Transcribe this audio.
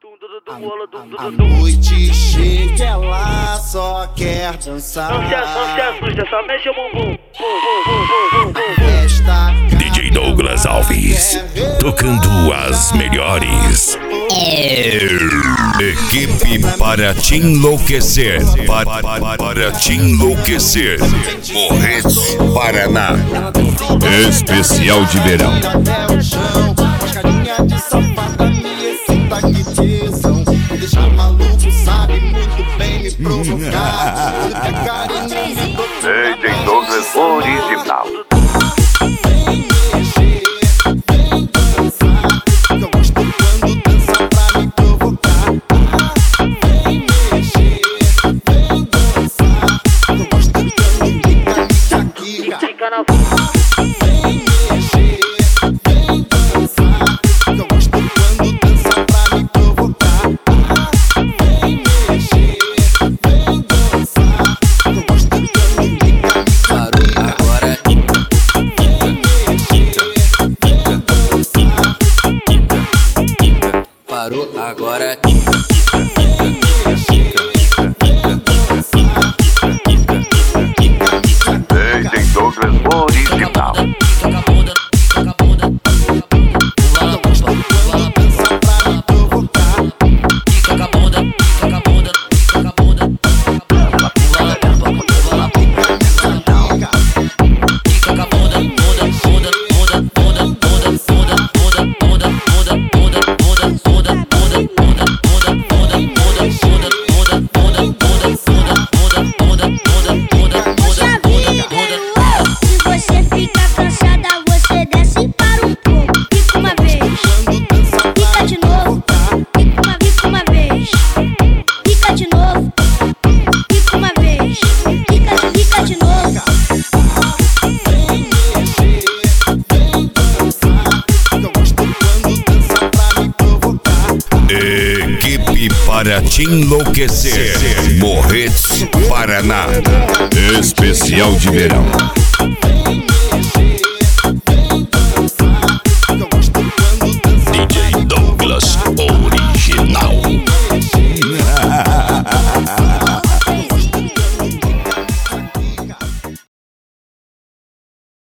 A noite chega, ela só quer dançar. Não se assusta, só mexe o bumbum. DJ Douglas Alves, tocando as melhores. Equipe para te enlouquecer, para te enlouquecer. Morretes, Paraná. Especial de verão. Deixa maluco, sabe muito bem me provocar. DJ Douglas original. Vem mexer, vem dançar. Eu gosto quando dança pra me provocar. Vem mexer, vem dançar. Eu gosto quando fica Fica na Vem mexer, vem dançar. Eu gosto quando dança pra me provocar. Vem mexer, vem dançar. Eu gosto quando fica Agora parou, agora DJ Douglas original. Equipe para te enlouquecer. Morretes, Paraná. Especial de verão. DJ Douglas